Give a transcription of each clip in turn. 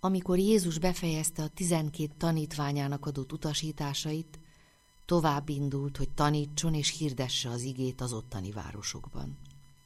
Amikor Jézus befejezte a 12 tanítványának adott utasításait, tovább indult, hogy tanítson és hirdesse az igét az ottani városokban.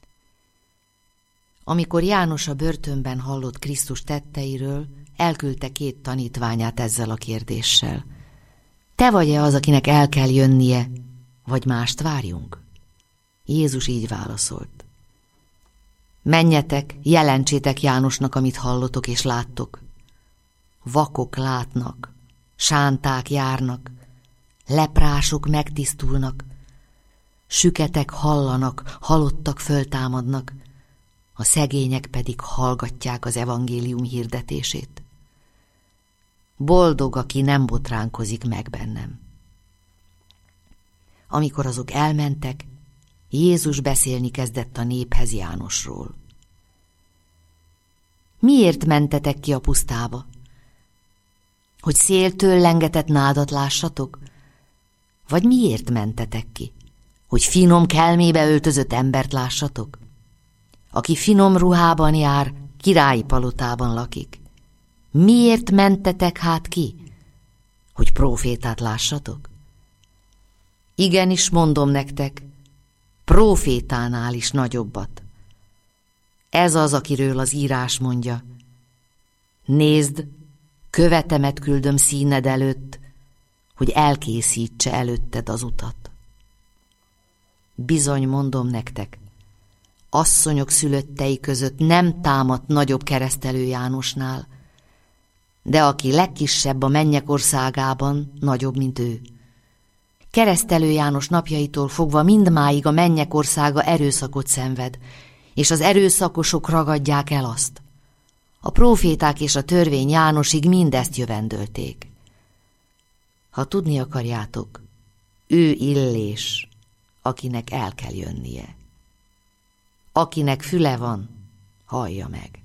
Amikor János a börtönben hallott Krisztus tetteiről, elküldte 2 tanítványát ezzel a kérdéssel. Te vagy-e az, akinek el kell jönnie, vagy mást várjunk? Jézus így válaszolt. Menjetek, jelentsétek Jánosnak, amit hallotok és láttok. Vakok látnak, sánták járnak, leprások megtisztulnak, süketek hallanak, halottak föltámadnak, a szegények pedig hallgatják az evangélium hirdetését. Boldog, aki nem botránkozik meg bennem. Amikor azok elmentek, Jézus beszélni kezdett a néphez Jánosról. Miért mentetek ki a pusztába? Hogy széltől lengetett nádat lássatok? Vagy miért mentetek ki? Hogy finom kelmébe öltözött embert lássatok? Aki finom ruhában jár, királyi palotában lakik. Miért mentetek hát ki? Hogy prófétát lássatok? Igenis mondom nektek, prófétánál is nagyobbat. Ez az, akiről az írás mondja. Nézd, követemet küldöm színed előtt, hogy elkészítse előtted az utat. Bizony mondom nektek, asszonyok szülöttei között nem támadt nagyobb keresztelő Jánosnál, de aki legkisebb a mennyek országában, nagyobb, mint ő. Keresztelő János napjaitól fogva mindmáig a mennyek országa erőszakot szenved, és az erőszakosok ragadják el azt. A próféták és a törvény Jánosig mindezt jövendölték. Ha tudni akarjátok, ő Illés, akinek el kell jönnie. Akinek füle van, hallja meg.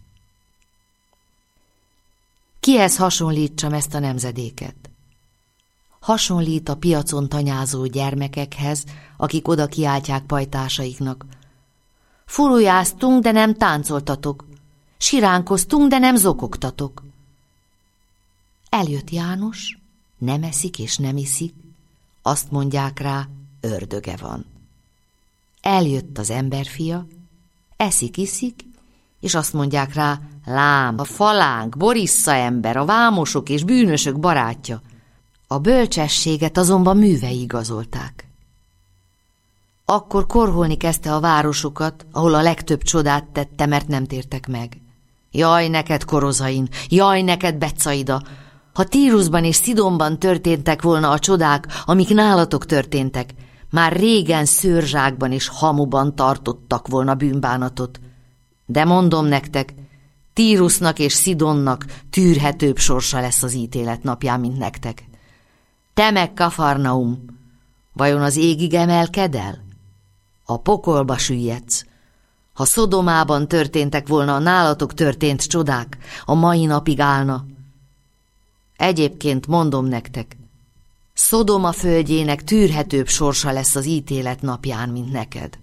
Kihez hasonlítsam ezt a nemzedéket? Hasonlít a piacon tanyázó gyermekekhez, akik oda kiáltják pajtásaiknak. Furujáztunk, de nem táncoltatok. Siránkoztunk, de nem zokogtatok. Eljött János, nem eszik és nem iszik, azt mondják rá, ördöge van. Eljött az emberfia, eszik-iszik, és azt mondják rá, lám, a falánk, Borissza ember, a vámosok és bűnösök barátja. A bölcsességet azonban művei igazolták. Akkor korholni kezdte a városokat, ahol a legtöbb csodát tette, mert nem tértek meg. Jaj neked, Korozain, jaj neked, Betsaida! Ha Tírusban és Szidonban történtek volna a csodák, amik nálatok történtek, már régen szőrzsákban és hamuban tartottak volna bűnbánatot. De mondom nektek, Tírusnak és Szidonnak tűrhetőbb sorsa lesz az ítélet napján, mint nektek. Te meg, Kafarnaum, vajon az égig emelkedel? A pokolba süllyedsz. Ha Szodomában történtek volna a nálatok történt csodák, a mai napig állna. Egyébként mondom nektek, Szodoma földjének tűrhetőbb sorsa lesz az ítélet napján, mint neked.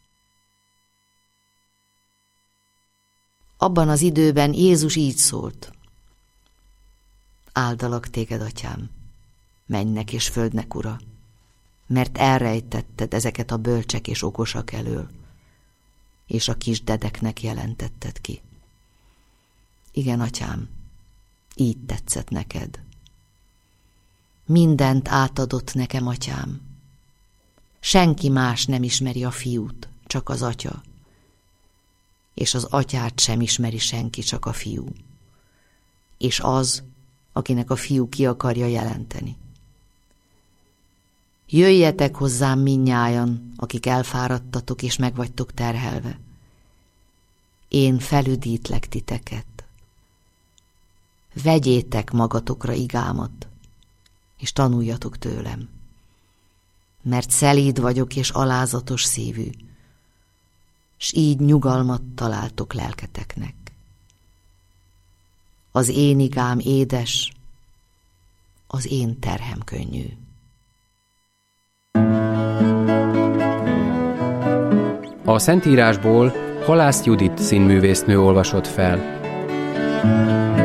Abban az időben Jézus így szólt. Áldalak téged, atyám, mennynek és földnek ura, mert elrejtetted ezeket a bölcsek és okosak elől, és a kisdedeknek jelentetted ki. Igen, atyám, így tetszett neked. Mindent átadott nekem, atyám. Senki más nem ismeri a fiút, csak az atya, és az atyát sem ismeri senki, csak a fiú, és az, akinek a fiú ki akarja jelenteni. Jöjjetek hozzám mindnyájan, akik elfáradtatok és meg vagytok terhelve. Én felüdítlek titeket. Vegyétek magatokra igámat, és tanuljatok tőlem, mert szelíd vagyok és alázatos szívű, s így nyugalmat találtok lelketeknek. Az én igám édes, az én terhem könnyű. A Szentírásból Halász Judit színművésznő olvasott fel.